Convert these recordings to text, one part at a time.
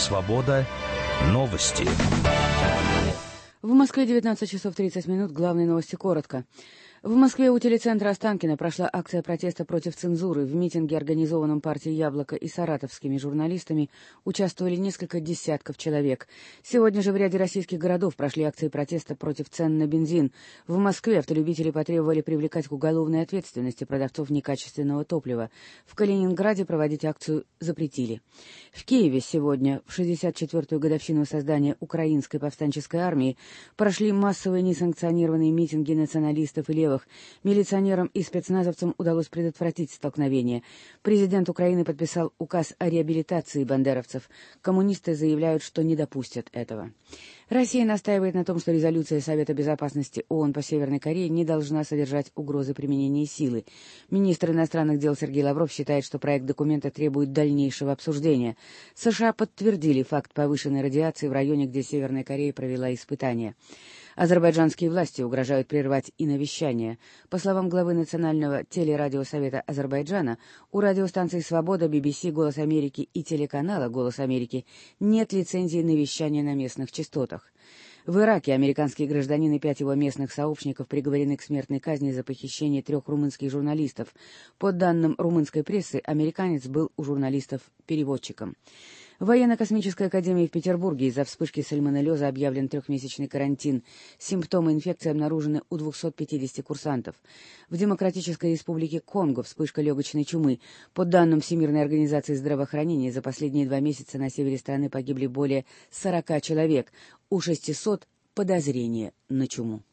Свобода. Новости. В Москве 19 часов 30 минут. Главные новости коротко. В Москве у телецентра Останкино прошла акция протеста против цензуры. В митинге, организованном партией «Яблоко» и саратовскими журналистами, участвовали несколько десятков человек. Сегодня же в ряде российских городов прошли акции протеста против цен на бензин. В Москве автолюбители потребовали привлекать к уголовной ответственности продавцов некачественного топлива. В Калининграде проводить акцию запретили. В Киеве сегодня, в 64-ю годовщину создания Украинской повстанческой армии, прошли массовые несанкционированные митинги националистов и левых. Милиционерам и спецназовцам удалось предотвратить столкновение. Президент Украины подписал указ о реабилитации бандеровцев. Коммунисты заявляют, что не допустят этого. Россия настаивает на том, что резолюция Совета безопасности ООН по Северной Корее не должна содержать угрозы применения силы. Министр иностранных дел Сергей Лавров считает, что проект документа требует дальнейшего обсуждения. США подтвердили факт повышенной радиации в районе, где Северная Корея провела испытания. Азербайджанские власти угрожают прервать и навещание. По словам главы Национального телерадиосовета Азербайджана, у радиостанций «Свобода», BBC, «Голос Америки» и телеканала «Голос Америки» нет лицензии на вещание на местных частотах. В Ираке американский гражданин и 5 его местных сообщников приговорены к смертной казни за похищение 3 румынских журналистов. По данным румынской прессы, американец был у журналистов переводчиком. В Военно-космической академии в Петербурге из-за вспышки сальмонеллеза объявлен 3-месячный карантин. Симптомы инфекции обнаружены у 250 курсантов. В Демократической республике Конго вспышка легочной чумы. По данным Всемирной организации здравоохранения, за последние 2 месяца на севере страны погибли более 40 человек. У 600 подозрения на чуму.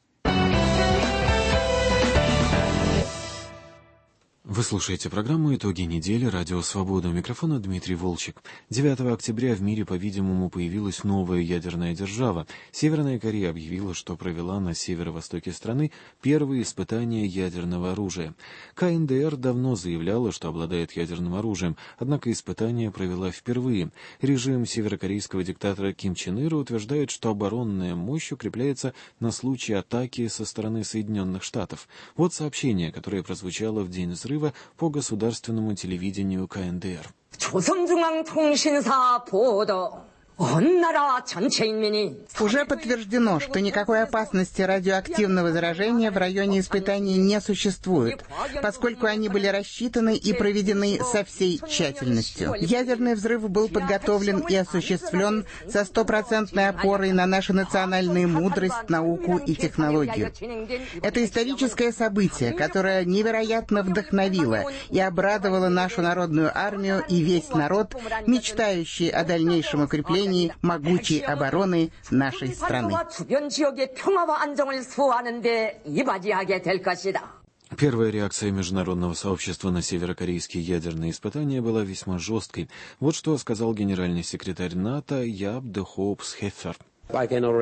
Вы слушаете программу «Итоги недели» Радио Свобода. У микрофона Дмитрий Волчек. 9 октября в мире, по-видимому, появилась новая ядерная держава. Северная Корея объявила, что провела на северо-востоке страны первые испытания ядерного оружия. КНДР давно заявляла, что обладает ядерным оружием, однако испытания провела впервые. Режим северокорейского диктатора Ким Чен Ира утверждает, что оборонная мощь укрепляется на случай атаки со стороны Соединенных Штатов. Вот сообщение, которое прозвучало в день взрыва по государственному телевидению КНДР. Уже подтверждено, что никакой опасности радиоактивного заражения в районе испытаний не существует, поскольку они были рассчитаны и проведены со всей тщательностью. Ядерный взрыв был подготовлен и осуществлен со 100% опорой на нашу национальную мудрость, науку и технологию. Это историческое событие, которое невероятно вдохновило и обрадовало нашу народную армию и весь народ, мечтающий о дальнейшем укреплении могучей обороны нашей страны. Первая реакция международного сообщества на ссеверокорейские ядерные испытания была весьма жесткой. Вот что сказал генеральный секретарь НАТО Яп де Хоупс Хеффер. Я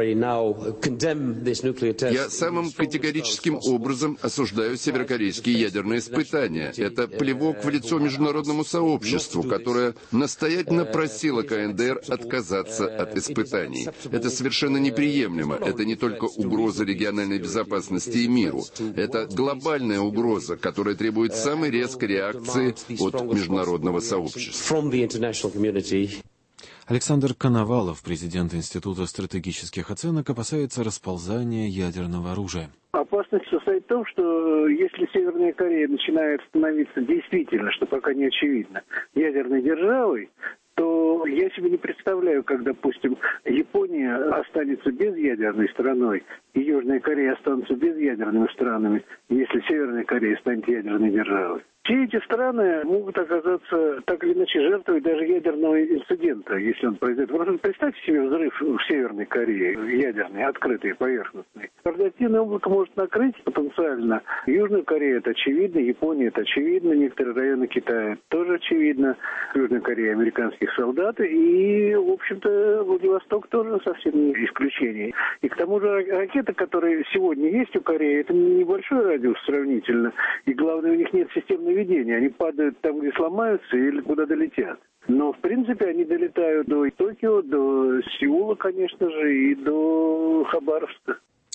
самым категорическим образом осуждаю северокорейские ядерные испытания. Это плевок в лицо международному сообществу, которое настоятельно просило КНДР отказаться от испытаний. Это совершенно неприемлемо. Это не только угроза региональной безопасности и миру. Это глобальная угроза, которая требует самой резкой реакции от международного сообщества. Александр Коновалов, президент Института стратегических оценок, опасается расползания ядерного оружия. Опасность состоит в том, что если Северная Корея начинает становиться действительно, что пока не очевидно, ядерной державой, то я себе не представляю, как, допустим, Япония останется безъядерной страной, и Южная Корея останутся безъядерными странами, если Северная Корея станет ядерной державой. Все эти страны могут оказаться так или иначе жертвой даже ядерного инцидента, если он произойдет. Просто представьте себе взрыв в Северной Корее, ядерный, открытый, поверхностный. Радиоактивное облако может накрыть потенциально Южную Корею, это очевидно, Япония, это очевидно, некоторые районы Китая тоже очевидно, Южная Корея, американских солдат, и, в общем-то, Владивосток тоже совсем не исключение. И к тому же ракеты, которые сегодня есть у Кореи, это небольшой радиус сравнительно, и главное, у них нет системной наведения. Они падают там, где сломаются или куда долетят. Но, в принципе, они долетают до Токио, до Сеула, конечно же, и до Хабаровска.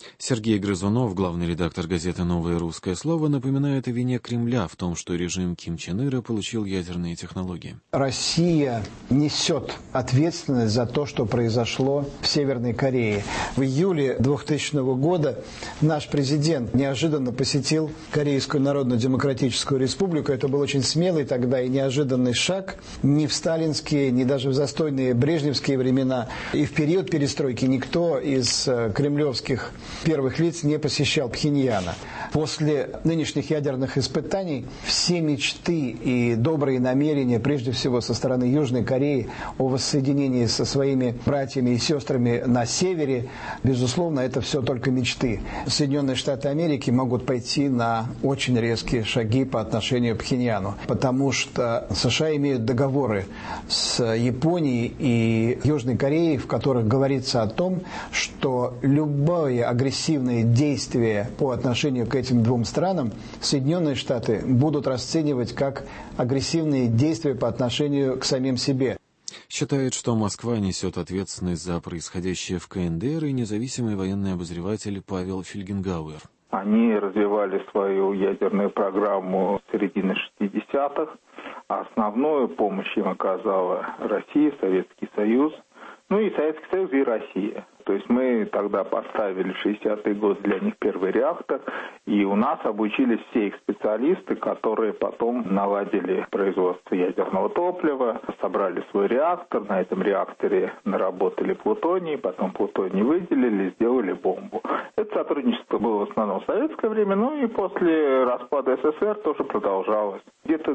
Сергей Грызунов, главный редактор газеты «Новое русское слово», напоминает о вине Кремля в том, что режим Ким Чен Ира получил ядерные технологии. Россия несет ответственность за то, что произошло в Северной Корее. В июле 2000 года наш президент неожиданно посетил Корейскую Народно-Демократическую Республику. Это был очень смелый тогда и неожиданный шаг. Ни в сталинские, ни даже в застойные брежневские времена и в период перестройки никто из кремлевских первых лиц не посещал Пхеньяна. После нынешних ядерных испытаний все мечты и добрые намерения, прежде всего со стороны Южной Кореи, о воссоединении со своими братьями и сестрами на севере, безусловно, это все только мечты. Соединенные Штаты Америки могут пойти на очень резкие шаги по отношению к Пхеньяну, потому что США имеют договоры с Японией и Южной Кореей, в которых говорится о том, что любое агрессивные действия по отношению к этим двум странам Соединенные Штаты будут расценивать как агрессивные действия по отношению к самим себе. Считает, что Москва несет ответственность за происходящее в КНДР и независимый военный обозреватель Павел Фельгенгауэр. Они развивали свою ядерную программу с середины 60-х, а основную помощь им оказала Россия, Советский Союз, и Советский Союз и Россия. То есть мы тогда поставили в 60-й год для них первый реактор, и у нас обучились все их специалисты, которые потом наладили производство ядерного топлива, собрали свой реактор, на этом реакторе наработали плутоний, потом плутоний выделили, сделали бомбу. Это сотрудничество было в основном в советское время, и после распада СССР тоже продолжалось. Где-то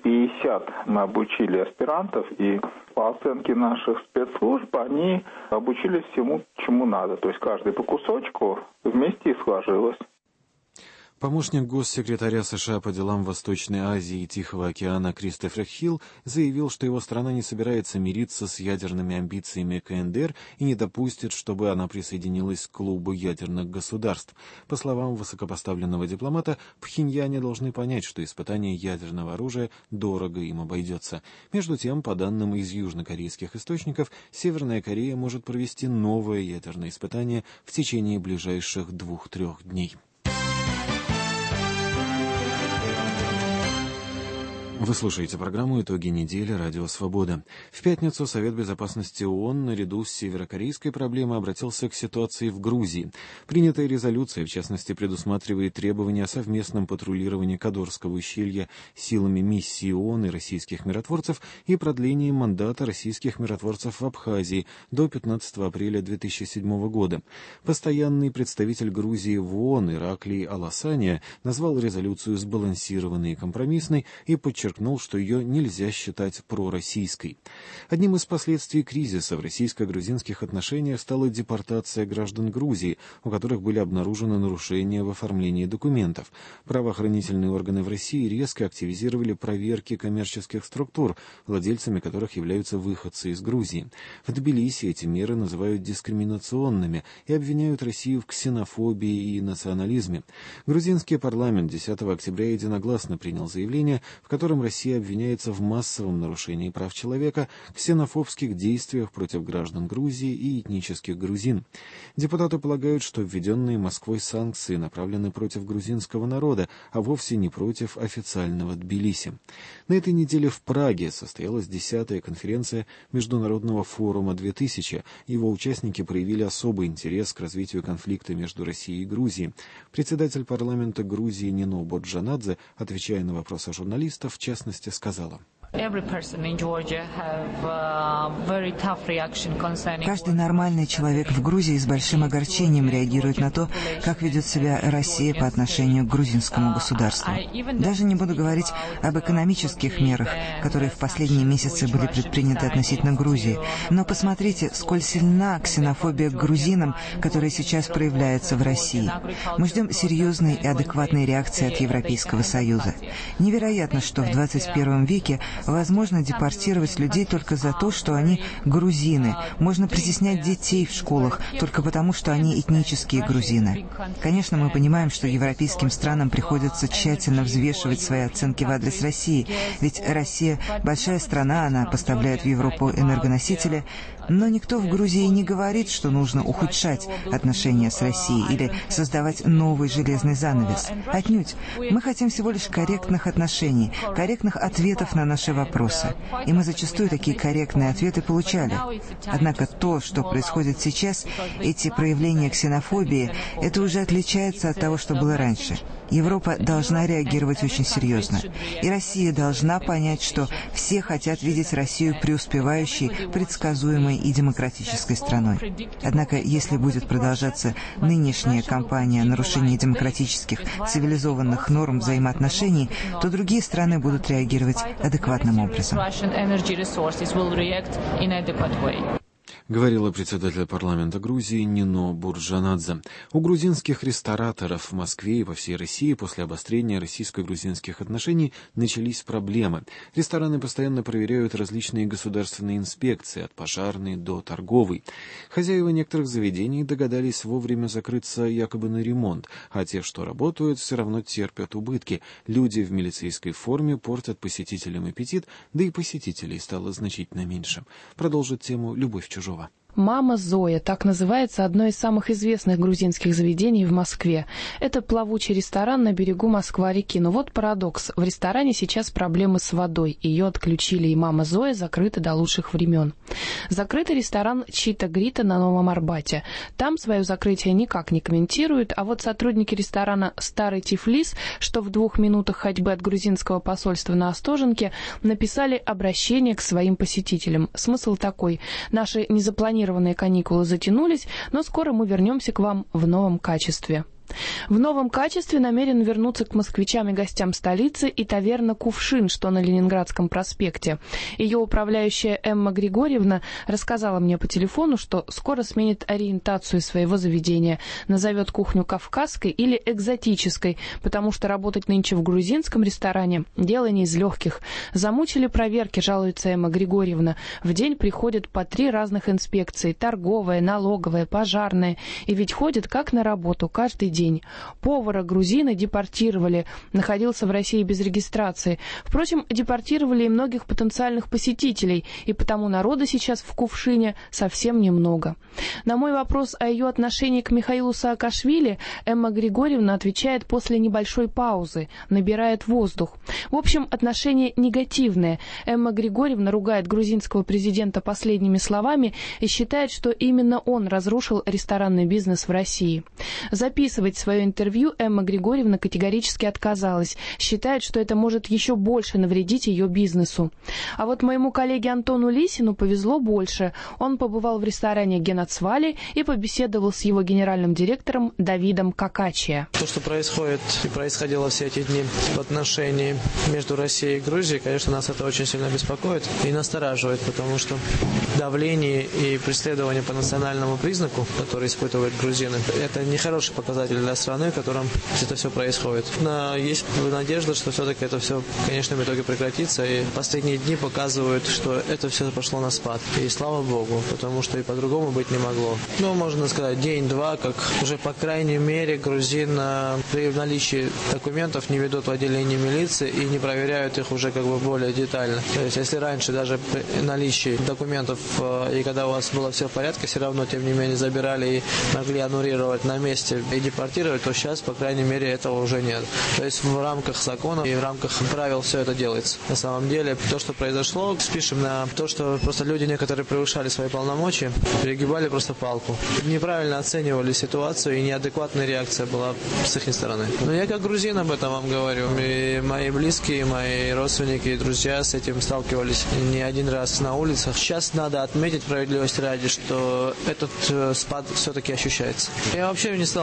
250 мы обучили аспирантов, и по оценке наших спецслужб они обучились всему, чему надо. То есть каждый по кусочку вместе и сложилось. Помощник госсекретаря США по делам Восточной Азии и Тихого океана Кристофер Хилл заявил, что его страна не собирается мириться с ядерными амбициями КНДР и не допустит, чтобы она присоединилась к клубу ядерных государств. По словам высокопоставленного дипломата, пхеньяне должны понять, что испытание ядерного оружия дорого им обойдется. Между тем, по данным из южнокорейских источников, Северная Корея может провести новое ядерное испытание в течение ближайших 2-3 дней. Вы слушаете программу «Итоги недели. Радио Свобода». В пятницу Совет Безопасности ООН наряду с северокорейской проблемой обратился к ситуации в Грузии. Принятая резолюция, в частности, предусматривает требования о совместном патрулировании Кадорского ущелья силами миссии ООН и российских миротворцев и продлении мандата российских миротворцев в Абхазии до 15 апреля 2007 года. Постоянный представитель Грузии в ООН Ираклий Аласания назвал резолюцию сбалансированной и компромиссной и подчеркнул, что ее нельзя считать пророссийской. Одним из последствий кризиса в российско-грузинских отношениях стала депортация граждан Грузии, у которых были обнаружены нарушения в оформлении документов. Правоохранительные органы в России резко активизировали проверки коммерческих структур, владельцами которых являются выходцы из Грузии. В Тбилиси эти меры называют дискриминационными и обвиняют Россию в ксенофобии и национализме. Грузинский парламент 10 октября единогласно принял заявление, в котором Россия обвиняется в массовом нарушении прав человека, ксенофобских действиях против граждан Грузии и этнических грузин. Депутаты полагают, что введенные Москвой санкции направлены против грузинского народа, а вовсе не против официального Тбилиси. На этой неделе в Праге состоялась 10-я конференция Международного форума 2000. Его участники проявили особый интерес к развитию конфликта между Россией и Грузией. Председатель парламента Грузии Нино Боджанадзе, отвечая на вопросы журналистов, в частности, сказала: Каждый нормальный человек в Грузии с большим огорчением реагирует на то, как ведет себя Россия по отношению к грузинскому государству. Даже не буду говорить об экономических мерах, которые в последние месяцы были предприняты относительно Грузии. Но посмотрите, сколь сильна ксенофобия к грузинам, которая сейчас проявляется в России. Мы ждем серьезной и адекватной реакции от Европейского Союза. Невероятно, что в 21 веке Возможно депортировать людей только за то, что они грузины. Можно притеснять детей в школах только потому, что они этнические грузины. Конечно, мы понимаем, что европейским странам приходится тщательно взвешивать свои оценки в адрес России, ведь Россия большая страна, она поставляет в Европу энергоносители, но никто в Грузии не говорит, что нужно ухудшать отношения с Россией или создавать новый железный занавес. Отнюдь. Мы хотим всего лишь корректных отношений, корректных ответов на наши вопросы. И мы зачастую такие корректные ответы получали. Однако то, что происходит сейчас, эти проявления ксенофобии, это уже отличается от того, что было раньше. Европа должна реагировать очень серьезно. И Россия должна понять, что все хотят видеть Россию преуспевающей, предсказуемой и демократической страной. Однако, если будет продолжаться нынешняя кампания нарушения демократических, цивилизованных норм взаимоотношений, то другие страны будут реагировать адекватным образом. Говорила председатель парламента Грузии Нино Бурджанадзе. У грузинских рестораторов в Москве и по всей России после обострения российско-грузинских отношений начались проблемы. Рестораны постоянно проверяют различные государственные инспекции, от пожарной до торговой. Хозяева некоторых заведений догадались вовремя закрыться якобы на ремонт, а те, что работают, все равно терпят убытки. Люди в милицейской форме портят посетителям аппетит, да и посетителей стало значительно меньше. Продолжит тему Любовь Чужова. «Мама Зоя» — так называется одно из самых известных грузинских заведений в Москве. Это плавучий ресторан на берегу Москва-реки. Но вот парадокс. В ресторане сейчас проблемы с водой. Ее отключили, и «Мама Зоя» закрыта до лучших времен. Закрытый ресторан «Чита Грита» на Новом Арбате. Там свое закрытие никак не комментируют, а вот сотрудники ресторана «Старый Тифлис», что в 2 минутах ходьбы от грузинского посольства на Остоженке, написали обращение к своим посетителям. Смысл такой: наши незапланированные каникулы затянулись, но скоро мы вернемся к вам в новом качестве. В новом качестве намерен вернуться к москвичам и гостям столицы и таверна «Кувшин», что на Ленинградском проспекте. Ее управляющая Эмма Григорьевна рассказала мне по телефону, что скоро сменит ориентацию своего заведения, назовет кухню кавказской или экзотической, потому что работать нынче в грузинском ресторане – дело не из легких. Замучили проверки, жалуется Эмма Григорьевна. В день приходят по 3 разных инспекции – торговая, налоговая, пожарная. И ведь ходят как на работу каждый день. Повара грузина депортировали, находился в России без регистрации. Впрочем, депортировали и многих потенциальных посетителей, и потому народа сейчас в «Кувшине» совсем немного. На мой вопрос о ее отношении к Михаилу Саакашвили Эмма Григорьевна отвечает после небольшой паузы, набирает воздух. В общем, отношение негативное. Эмма Григорьевна ругает грузинского президента последними словами и считает, что именно он разрушил ресторанный бизнес в России. Записывать свое интервью Эмма Григорьевна категорически отказалась, считает, что это может еще больше навредить ее бизнесу. А вот моему коллеге Антону Лисину повезло больше. Он побывал в ресторане «Генацвали» и побеседовал с его генеральным директором Давидом Какачия. То, что происходит и происходило все эти дни в отношении между Россией и Грузией, конечно, нас это очень сильно беспокоит и настораживает, потому что давление и преследование по национальному признаку, которые испытывают грузины, это нехороший показатель для страны, в котором это все происходит. Но есть надежда, что все-таки это все в конечном итоге прекратится, и последние дни показывают, что это все пошло на спад. И слава Богу, потому что и по-другому быть не могло. Ну, можно сказать, день-два, как уже по крайней мере грузин при наличии документов не ведут в отделении милиции и не проверяют их уже как бы более детально. То есть, если раньше даже при наличии документов и когда у вас было все в порядке, все равно, тем не менее, забирали и могли аннулировать на месте и депортировать, то сейчас, по крайней мере, этого уже нет. То есть в рамках закона и в рамках правил все это делается. На самом деле, то, что произошло, спишем на то, что просто люди некоторые превышали свои полномочия, перегибали просто палку. Неправильно оценивали ситуацию, и неадекватная реакция была с их стороны. Но я как грузин об этом вам говорю. И мои близкие, мои родственники и друзья с этим сталкивались не один раз на улицах. Сейчас надо отметить, справедливости ради, что этот спад все-таки ощущается. Я вообще не стал бы разделять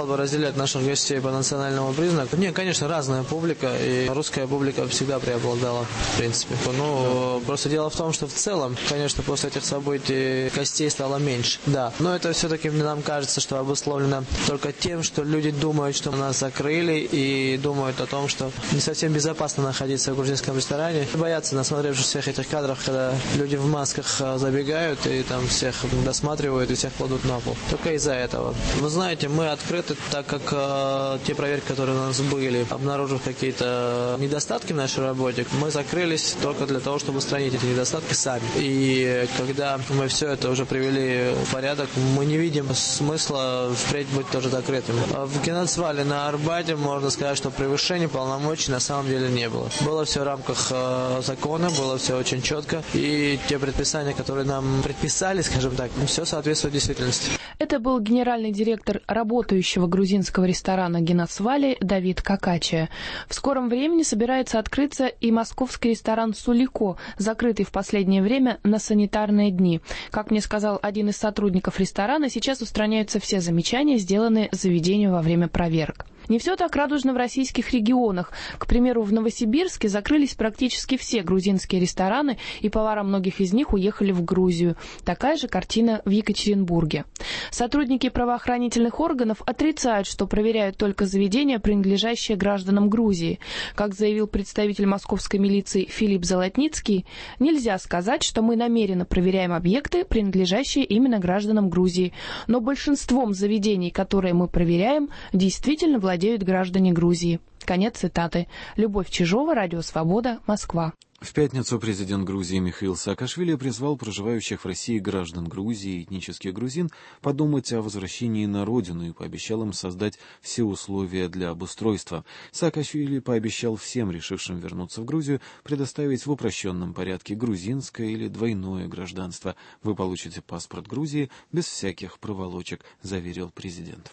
делят наших гостей по национальному признаку. Нет, конечно, разная публика, и русская публика всегда преобладала, в принципе. Ну, просто дело в том, что в целом, конечно, после этих событий гостей стало меньше, да. Но это все-таки нам кажется, что обусловлено только тем, что люди думают, что нас закрыли, и думают о том, что не совсем безопасно находиться в грузинском ресторане. Боятся, насмотревшись всех этих кадров, когда люди в масках забегают и там всех досматривают и всех кладут на пол. Только из-за этого. Вы знаете, мы открыты, так как те проверки, которые у нас были, обнаружив какие-то недостатки в нашей работе, мы закрылись только для того, чтобы устранить эти недостатки сами. И когда мы все это уже привели в порядок, мы не видим смысла впредь быть тоже закрытыми. В Геноцвале на Арбате можно сказать, что превышения полномочий на самом деле не было. Было все в рамках закона, было все очень четко, и те предписания, которые нам предписали, скажем так, все соответствует действительности. Это был генеральный директор работающего грузинского ресторана «Геноцвали» Давид Какачия. В скором времени собирается открыться и московский ресторан «Сулико», закрытый в последнее время на санитарные дни. Как мне сказал один из сотрудников ресторана, сейчас устраняются все замечания, сделанные заведению во время проверок. Не все так радужно в российских регионах. К примеру, в Новосибирске закрылись практически все грузинские рестораны, и повара многих из них уехали в Грузию. Такая же картина в Екатеринбурге. Сотрудники правоохранительных органов отрицают, что проверяют только заведения, принадлежащие гражданам Грузии. Как заявил представитель московской милиции Филипп Золотницкий, нельзя сказать, что мы намеренно проверяем объекты, принадлежащие именно гражданам Грузии. Но большинством заведений, которые мы проверяем, действительно владеют граждане Грузии. Конец цитаты. Любовь Чижова, Радио Свобода, Москва. В пятницу президент Грузии Михаил Саакашвили призвал проживающих в России граждан Грузии и этнических грузин подумать о возвращении на родину и пообещал им создать все условия для обустройства. Саакашвили пообещал всем решившим вернуться в Грузию предоставить в упрощенном порядке грузинское или двойное гражданство. Вы получите паспорт Грузии без всяких проволочек, заверил президент.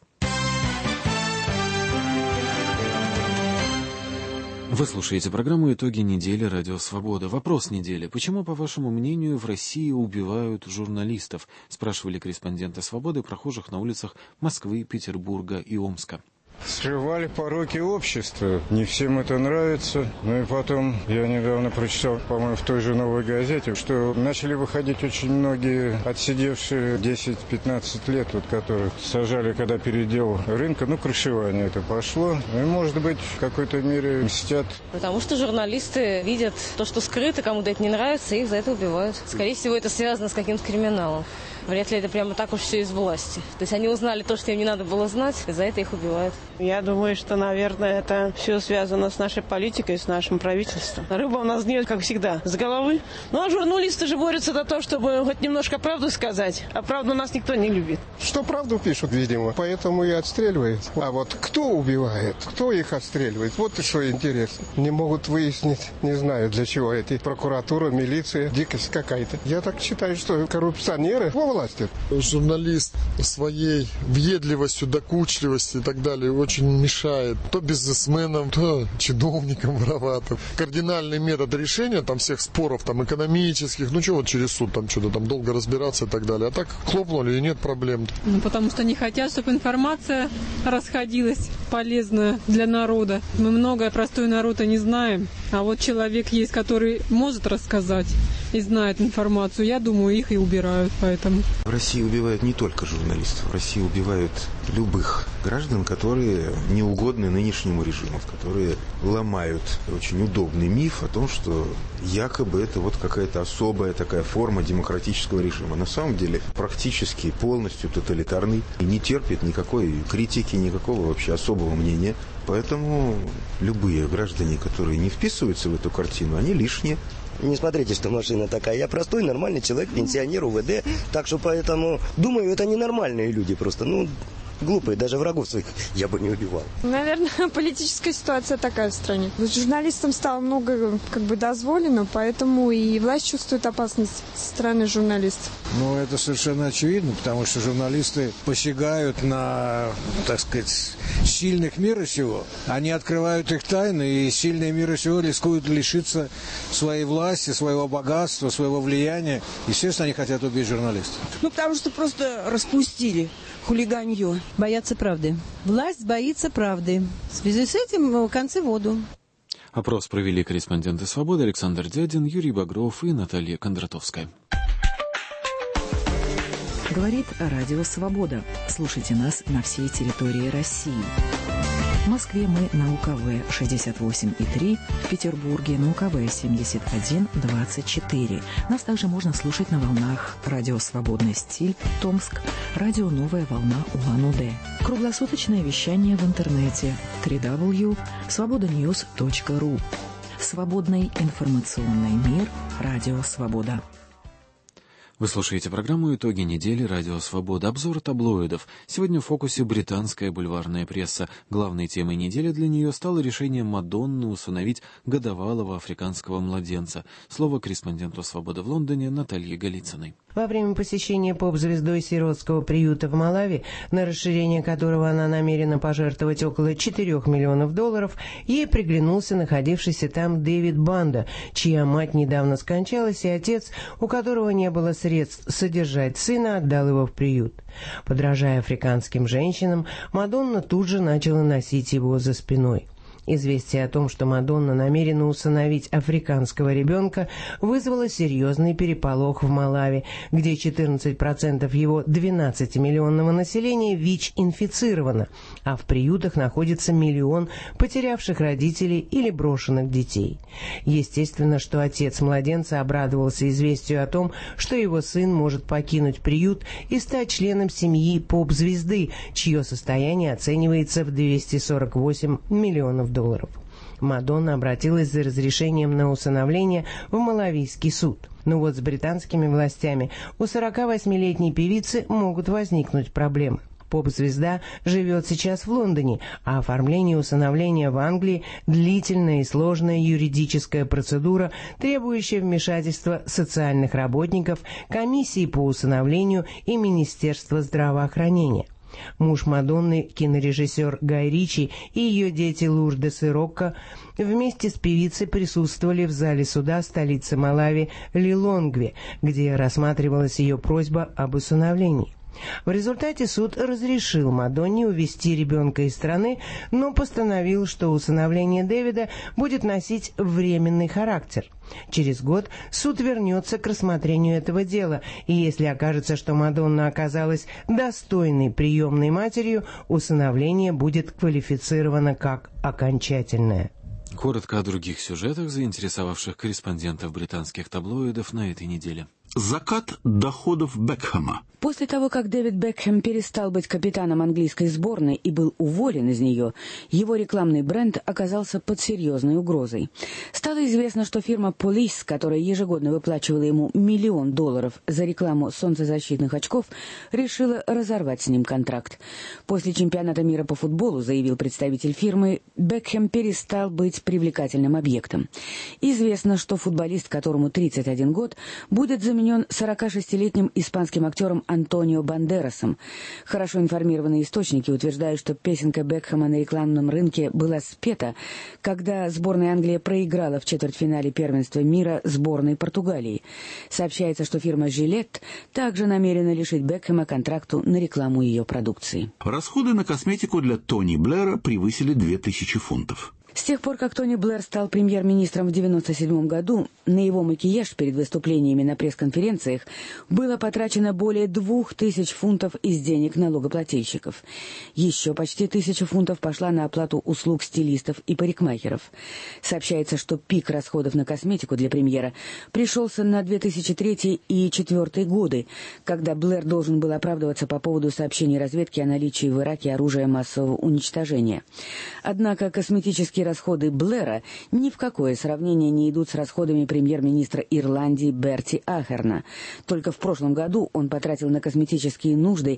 Вы слушаете программу «Итоги недели. Радио Свобода». Вопрос недели. Почему, по вашему мнению, в России убивают журналистов? Спрашивали корреспонденты «Свободы» прохожих на улицах Москвы, Петербурга и Омска. Скрывали пороки общества. Не всем это нравится. Ну и потом, я недавно прочитал, по-моему, в той же «Новой газете», что начали выходить очень многие отсидевшие 10-15 лет, вот, которых сажали, когда передел рынка. Ну, крышевание это пошло. И, может быть, в какой-то мере мстят. Потому что журналисты видят то, что скрыто, кому-то это не нравится, и их за это убивают. Скорее всего, это связано с каким-то криминалом. Вряд ли это прямо так уж все из власти. То есть они узнали то, что им не надо было знать, и за это их убивают. Я думаю, что, наверное, это все связано с нашей политикой, с нашим правительством. Рыба у нас нет, как всегда, с головы. Ну, а журналисты же борются за то, чтобы хоть немножко правду сказать. А правду у нас никто не любит. Что правду пишут, видимо, поэтому и отстреливают. А вот кто убивает, кто их отстреливает, вот и что интересно. Не могут выяснить, не знаю, для чего эти прокуратура, милиция, дикость какая-то. Я так считаю, что коррупционеры во власти. Журналист своей въедливостью, докучливостью и так далее очень мешает то бизнесменам, то чиновникам вороватым. Кардинальный метод решения там всех споров там экономических, ну что вот через суд там что-то там долго разбираться и так далее. А так хлопнули и нет проблем. Ну потому что не хотят, чтобы информация расходилась полезная для народа. Мы многое простой народ и не знаем, а вот человек есть, который может рассказать и знает информацию. Я думаю, их и убирают поэтому. В России убивают не только журналистов, в России убивают любых граждан, которые не угодны нынешнему режиму, которые ломают очень удобный миф о том, что якобы это вот какая-то особая такая форма демократического режима. На самом деле практически полностью тоталитарный и не терпит никакой критики, никакого вообще особого мнения. Поэтому любые граждане, которые не вписываются в эту картину, они лишние. Не смотрите, что машина такая. Я простой, нормальный человек, пенсионер, УВД. Так что поэтому, думаю, это ненормальные люди просто. Ну, глупые, даже врагов своих я бы не убивал. Наверное, политическая ситуация такая в стране. Журналистам стало много дозволено, поэтому и власть чувствует опасность со стороны журналистов. Ну, это совершенно очевидно, потому что журналисты посягают на, так сказать, сильных мира сего. Они открывают их тайны, и сильные мира сего рискуют лишиться своей власти, своего богатства, своего влияния. Естественно, они хотят убить журналистов. Ну, потому что просто распустили хулиганье. боятся правды. Власть боится правды. В связи с этим концы в воду. Опрос провели корреспонденты «Свободы» Александр Дядин, Юрий Багров и Наталья Кондратовская. Говорит Радио Свобода. Слушайте нас на всей территории России. В Москве мы на УКВ 68,3, в Петербурге на УКВ 71,24. Нас также можно слушать на волнах Радио Свободный стиль, Томск, Радио Новая волна Улан-Удэ. Круглосуточное вещание в интернете www.svobodanews.ru. Свободный информационный мир. Радио Свобода. Вы слушаете программу «Итоги недели. Радио Свобода». Обзор таблоидов. Сегодня в фокусе британская бульварная пресса. Главной темой недели для нее стало решение Мадонны усыновить годовалого африканского младенца. Слово корреспонденту «Свободы» в Лондоне Наталье Голицыной. Во время посещения поп-звездой сиротского приюта в Малави, на расширение которого она намерена пожертвовать около $4 миллионов, ей приглянулся находившийся там Дэвид Банда, чья мать недавно скончалась, и отец, у которого не было средств содержать сына, отдал его в приют. Подражая африканским женщинам, Мадонна тут же начала носить его за спиной. Известие о том, что Мадонна намерена усыновить африканского ребенка, вызвало серьезный переполох в Малави, где 14% его 12-миллионного населения ВИЧ-инфицировано, а в приютах находится 1 миллион потерявших родителей или брошенных детей. Естественно, что отец младенца обрадовался известию о том, что его сын может покинуть приют и стать членом семьи поп-звезды, чье состояние оценивается в $248 миллионов. Мадонна обратилась за разрешением на усыновление в малавийский суд. Но вот с британскими властями у 48-летней певицы могут возникнуть проблемы. Поп-звезда живет сейчас в Лондоне, а оформление усыновления в Англии – длительная и сложная юридическая процедура, требующая вмешательства социальных работников, комиссии по усыновлению и Министерства здравоохранения. Муж Мадонны, кинорежиссер Гай Ричи, и ее дети Лурдес и Рокко вместе с певицей присутствовали в зале суда столицы Малави Лилонгве, где рассматривалась ее просьба об усыновлении. В результате суд разрешил Мадонне увезти ребенка из страны, но постановил, что усыновление Дэвида будет носить временный характер. Через год суд вернется к рассмотрению этого дела, и если окажется, что Мадонна оказалась достойной приемной матерью, усыновление будет квалифицировано как окончательное. Коротко о других сюжетах, заинтересовавших корреспондентов британских таблоидов на этой неделе. Закат доходов Бекхэма. После того, как Дэвид Бекхэм перестал быть капитаном английской сборной и был уволен из нее, его рекламный бренд оказался под серьезной угрозой. Стало известно, что фирма Police, которая ежегодно выплачивала ему $1 миллион за рекламу солнцезащитных очков, решила разорвать с ним контракт. После чемпионата мира по футболу, заявил представитель фирмы, Бекхэм перестал быть привлекательным объектом. Известно, что футболист, которому 31 год, будет заменен 46-летним испанским актером Антонио Бандерасом. Хорошо информированные источники утверждают, что песенка Бекхэма на рекламном рынке была спета, когда сборная Англии проиграла в четвертьфинале первенства мира сборной Португалии. Сообщается, что фирма Gillette также намерена лишить Бекхэма контракту на рекламу ее продукции. Расходы на косметику для Тони Блэра превысили 2000 фунтов. С тех пор, как Тони Блэр стал премьер-министром в 1997 году, на его макияж перед выступлениями на пресс-конференциях было потрачено более 2000 фунтов из денег налогоплательщиков. Еще почти 1000 фунтов пошла на оплату услуг стилистов и парикмахеров. Сообщается, что пик расходов на косметику для премьера пришелся на 2003 и 2004 годы, когда Блэр должен был оправдываться по поводу сообщений разведки о наличии в Ираке оружия массового уничтожения. Однако косметические расходы Блэра ни в какое сравнение не идут с расходами премьер-министра Ирландии Берти Ахерна. Только в прошлом году он потратил на косметические нужды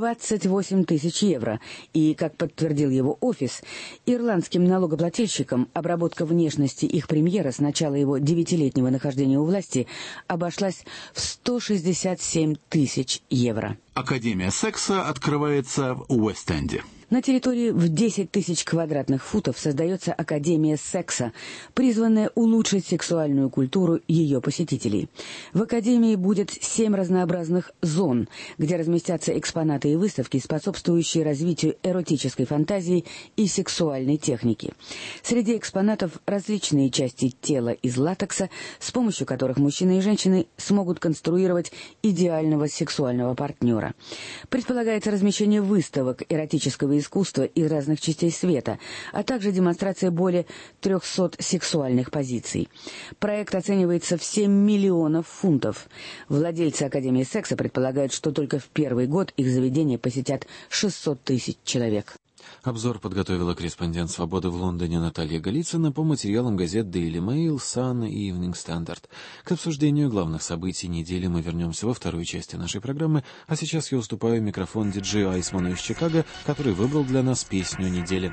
28 тысяч евро. И, как подтвердил его офис, ирландским налогоплательщикам обработка внешности их премьера с начала его 9-летнего нахождения у власти обошлась в 167 тысяч евро. Академия секса открывается в Уэст-Энде. На территории в 10 тысяч квадратных футов создается Академия секса, призванная улучшить сексуальную культуру ее посетителей. В Академии будет 7 разнообразных зон, где разместятся экспонаты и выставки, способствующие развитию эротической фантазии и сексуальной техники. Среди экспонатов различные части тела из латекса, с помощью которых мужчины и женщины смогут конструировать идеального сексуального партнера. Предполагается размещение выставок эротического искусства из разных частей света, а также демонстрация более 300 сексуальных позиций. Проект оценивается в 7 миллионов фунтов. Владельцы Академии секса предполагают, что только в первый год их заведение посетят 600 тысяч человек. Обзор подготовила корреспондент «Свободы» в Лондоне Наталья Голицына по материалам газет Daily Mail, Sun и Evening Standard. К обсуждению главных событий недели мы вернемся во второй части нашей программы, а сейчас я уступаю микрофон диджею Айсману из Чикаго, который выбрал для нас песню недели.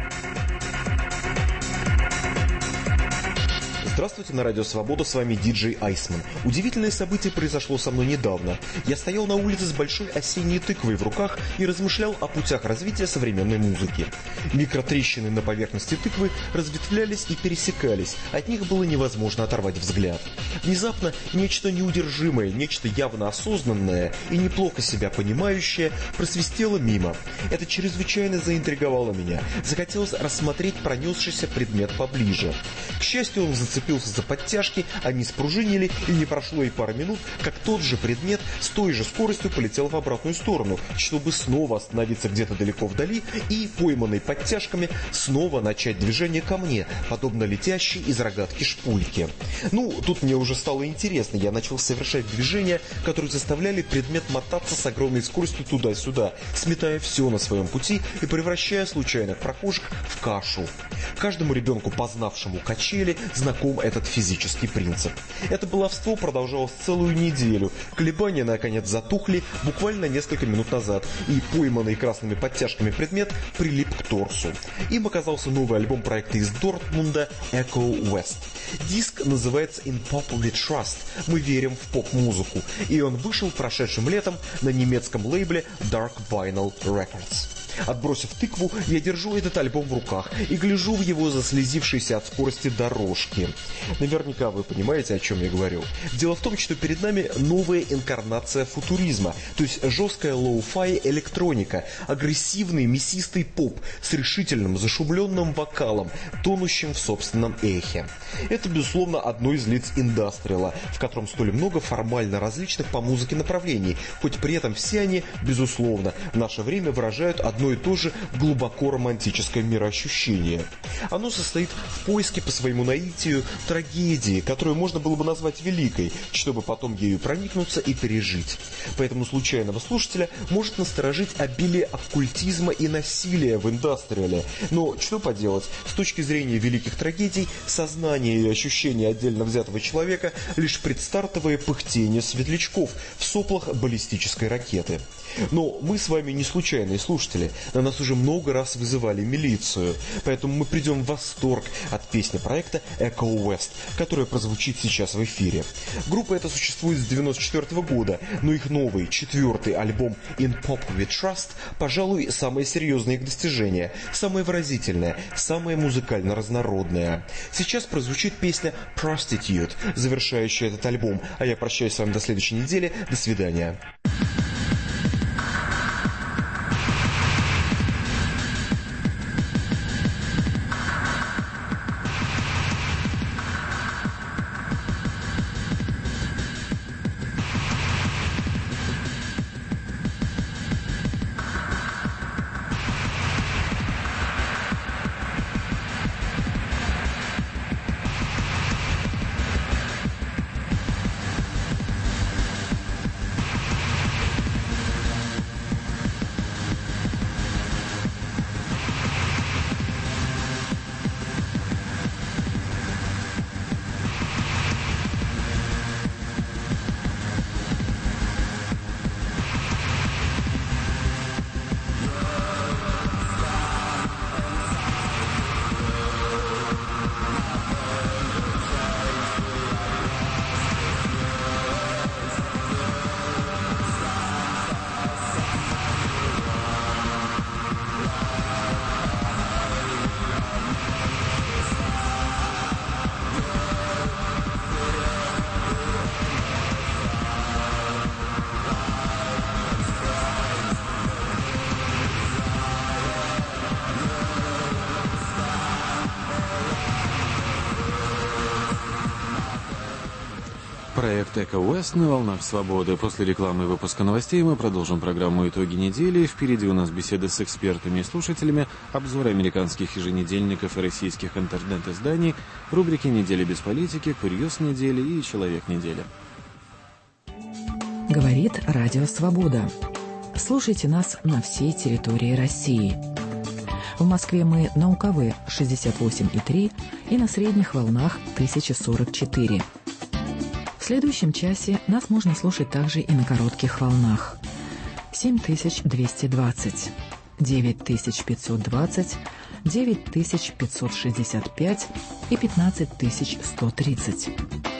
Здравствуйте, на радио «Свобода», с вами диджей Айсман. Удивительное событие произошло со мной недавно. Я стоял на улице с большой осенней тыквой в руках и размышлял о путях развития современной музыки. Микротрещины на поверхности тыквы разветвлялись и пересекались, от них было невозможно оторвать взгляд. Внезапно нечто неудержимое, нечто явно осознанное и неплохо себя понимающее просвистело мимо. Это чрезвычайно заинтриговало меня. Захотелось рассмотреть пронесшийся предмет поближе. К счастью, он зацепился за подтяжки, они спружинили, и не прошло и пары минут, как тот же предмет с той же скоростью полетел в обратную сторону, чтобы снова остановиться где-то далеко вдали и, пойманный подтяжками, снова начать движение ко мне, подобно летящей из рогатки шпульке. Тут мне уже стало интересно, я начал совершать движения, которые заставляли предмет мотаться с огромной скоростью туда-сюда, сметая все на своем пути и превращая случайных прохожих в кашу. Каждому ребенку, познавшему качели, знаком этот физический принцип. Это баловство продолжалось целую неделю. Колебания, наконец, затухли буквально несколько минут назад, и пойманный красными подтяжками предмет прилип к торсу. Им оказался новый альбом проекта из Дортмунда Echo West. Диск называется In Pop We Trust. Мы верим в поп-музыку. И он вышел прошедшим летом на немецком лейбле Dark Vinyl Records. Отбросив тыкву, я держу этот альбом в руках и гляжу в его заслезившиеся от скорости дорожки. Наверняка вы понимаете, о чем я говорю. Дело в том, что перед нами новая инкарнация футуризма, то есть жесткая лоу-фай электроника, агрессивный мясистый поп с решительным зашумленным вокалом, тонущим в собственном эхе. Это, безусловно, одно из лиц индастриала, в котором столь много формально различных по музыке направлений, хоть при этом все они, безусловно, в наше время выражают одно и то же глубоко романтическое мироощущение. Оно состоит в поиске по своему наитию трагедии, которую можно было бы назвать великой, чтобы потом ею проникнуться и пережить. Поэтому случайного слушателя может насторожить обилие оккультизма и насилия в индастриале. Но что поделать, с точки зрения великих трагедий, сознание и ощущение отдельно взятого человека лишь предстартовое пыхтение светлячков в соплах баллистической ракеты. Но мы с вами не случайные слушатели. На нас уже много раз вызывали милицию. Поэтому мы придем в восторг от песни проекта Echo West, которая прозвучит сейчас в эфире. Группа эта существует с 1994 года, но их новый, 4-й альбом In Pop We Trust, пожалуй, самое серьезное их достижение, самое выразительное, самое музыкально разнородное. Сейчас прозвучит песня Prostitute, завершающая этот альбом. А я прощаюсь с вами до следующей недели. До свидания. проект «Эко Уэст» на волнах свободы. После рекламы и выпуска новостей мы продолжим программу «Итоги недели». Впереди у нас беседы с экспертами и слушателями, обзоры американских еженедельников и российских интернет-изданий, рубрики «Неделя без политики», «Курьез недели» и «Человек недели». Говорит Радио Свобода. Слушайте нас на всей территории России. В Москве мы на УКВ 68,3 и на средних волнах 1044. В следующем часе нас можно слушать также и на коротких волнах 7220, 9520, 9565 и 15130.